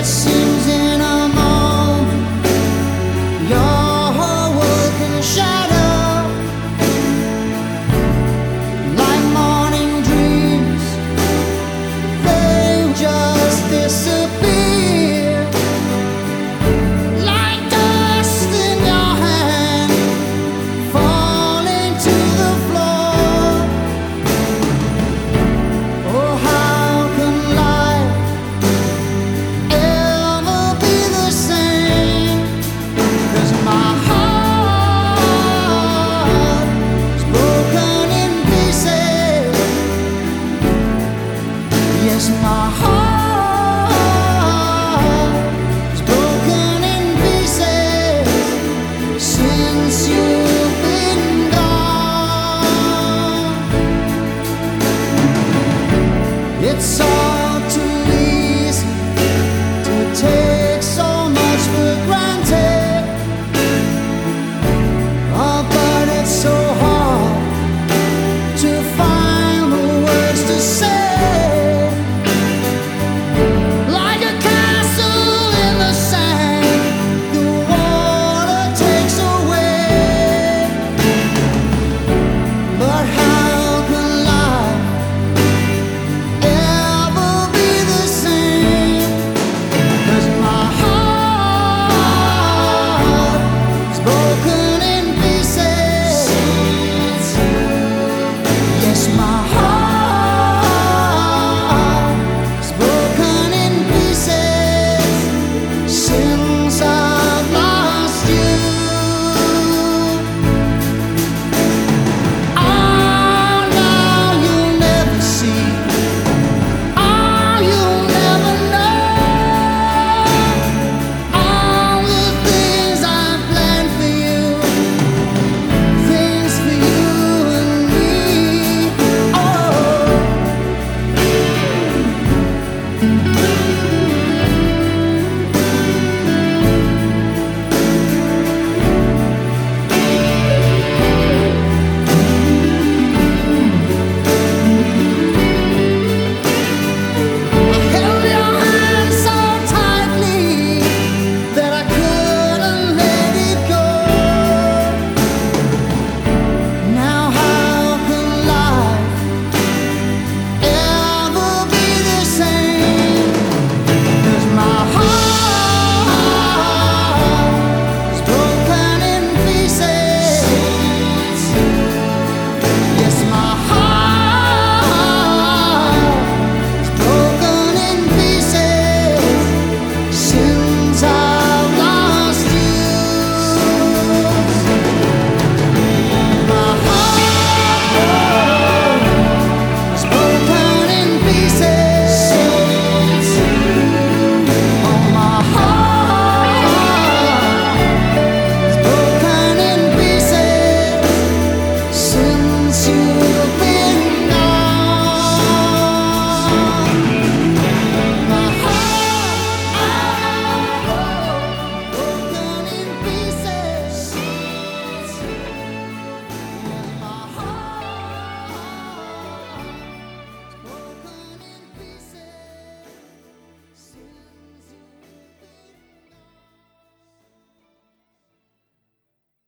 seems in a moment your whole world can shatter like morning dreams. They just disappear like dust in your hand, falling to the floor. Oh, how can life ever be the same? 'Cause my heart is broken in pieces. Yes, my heart is broken in pieces since you've been gone. It's